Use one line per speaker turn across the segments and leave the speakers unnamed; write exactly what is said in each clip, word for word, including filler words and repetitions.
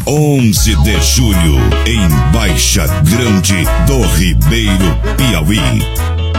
onze de julho, em Baixa Grande do Ribeiro, Piauí.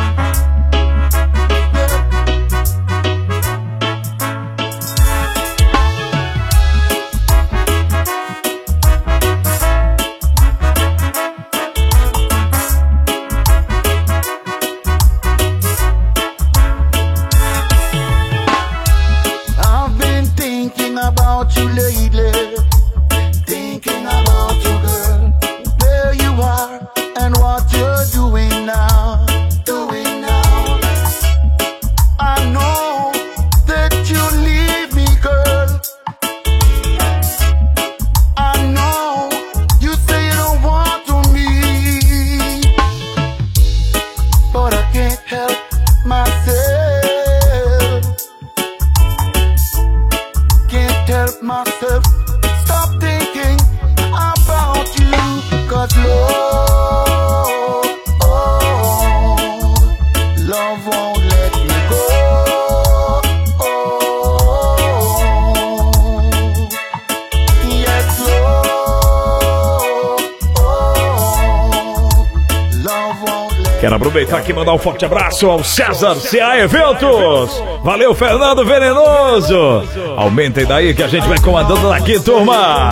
Quero aproveitar aqui e mandar um forte abraço ao César C A Eventos. Valeu, Fernando Venenoso. Aumentem daí que a gente vai comandando daqui, turma.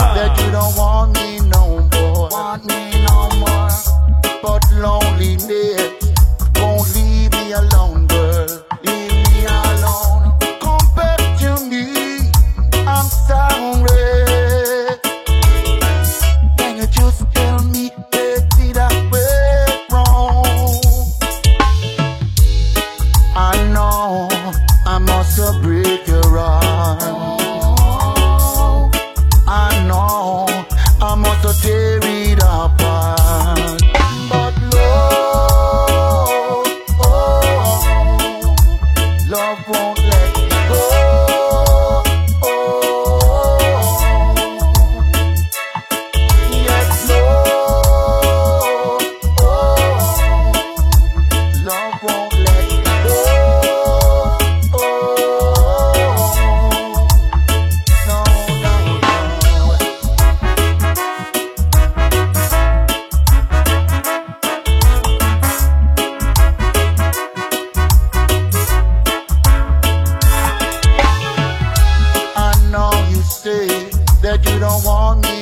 That you don't want me